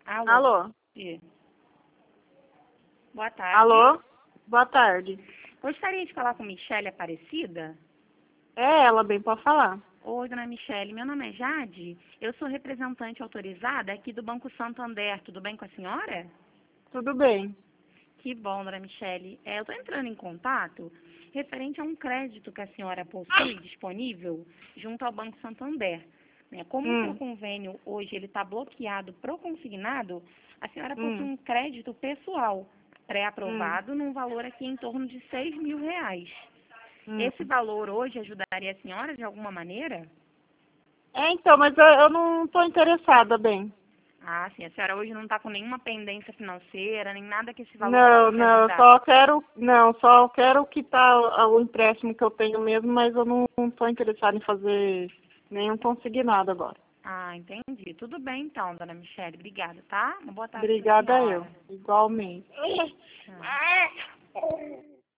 Alô? Alô? E? Boa tarde. Alô? Boa tarde. Gostaria de falar com Michele Aparecida? É ela, bem, pode falar. Oi, dona Michele. Meu nome é Jade. Eu sou representante autorizada aqui do Banco Santander. Tudo bem com a senhora? Tudo bem. Que bom, dona Michele. Eu estou entrando em contato referente a um crédito que a senhora possui disponível junto ao Banco Santander. Como o seu convênio hoje ele está bloqueado pro consignado, a senhora possui um crédito pessoal pré-aprovado num valor aqui em torno de R$ 6.000. Esse valor hoje ajudaria a senhora de alguma maneira? Então, mas eu não estou interessada, bem. Ah, sim. A senhora hoje não está com nenhuma pendência financeira, nem nada que esse valor Não, possa te não, eu ajudar. só quero quitar o empréstimo que eu tenho mesmo, mas eu não estou interessada em fazer nenhum consignado agora. Ah, entendi. Tudo bem então, dona Michele. Obrigada, tá? Uma boa tarde para a Obrigada senhora. eu, igualmente. Tchau.